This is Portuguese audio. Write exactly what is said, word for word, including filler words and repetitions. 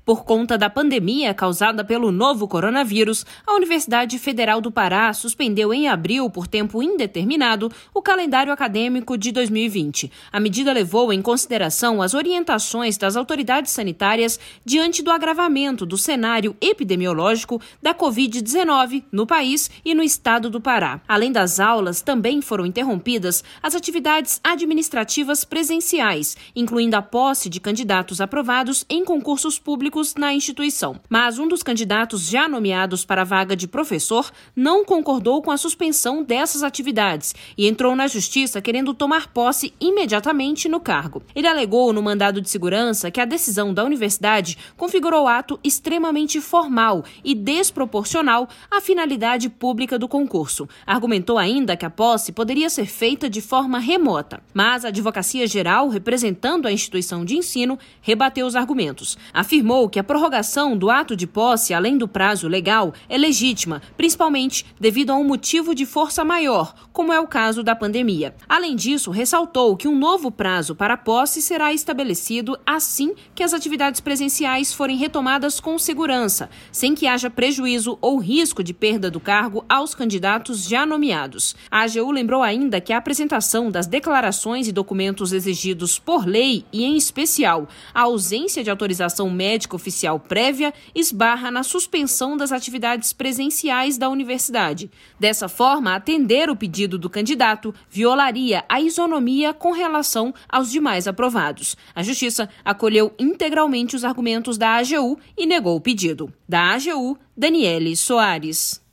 Por conta da pandemia causada pelo novo coronavírus, a Universidade Federal do Pará suspendeu em abril, por tempo indeterminado, o calendário acadêmico de dois mil e vinte. A medida levou em consideração as orientações das autoridades sanitárias diante do agravamento do cenário epidemiológico da covid dezenove no país e no estado do Pará. Além das aulas, também foram interrompidas as atividades administrativas presenciais, incluindo a posse de candidatos aprovados em concursos públicos na instituição. Mas um dos candidatos já nomeados para a vaga de professor não concordou com a suspensão dessas atividades e entrou na justiça querendo tomar posse imediatamente no cargo. Ele alegou no mandado de segurança que a decisão da universidade configurou ato extremamente formal e desproporcional à finalidade pública do concurso. Argumentou ainda que a posse poderia ser feita de forma remota, mas a Advocacia Geral, representando a instituição de ensino, rebateu os argumentos. Afirmou que a prorrogação do ato de posse, além do prazo legal, é legítima, principalmente devido a um motivo de força maior, como é o caso da pandemia. Além disso, ressaltou que um novo prazo para a posse será estabelecido assim que as atividades presenciais forem retomadas com segurança, sem que haja prejuízo ou risco de perda do cargo aos candidatos já nomeados. A A G U lembrou ainda que a apresentação das declarações e documentos exigidos por lei e, em especial, a ausência de autorização médica oficial prévia esbarra na suspensão das atividades presenciais da universidade. Dessa forma, atender o pedido do candidato violaria a isonomia com relação aos demais aprovados. A Justiça acolheu integralmente os argumentos da A G U e negou o pedido. Da A G U, Daniele Soares.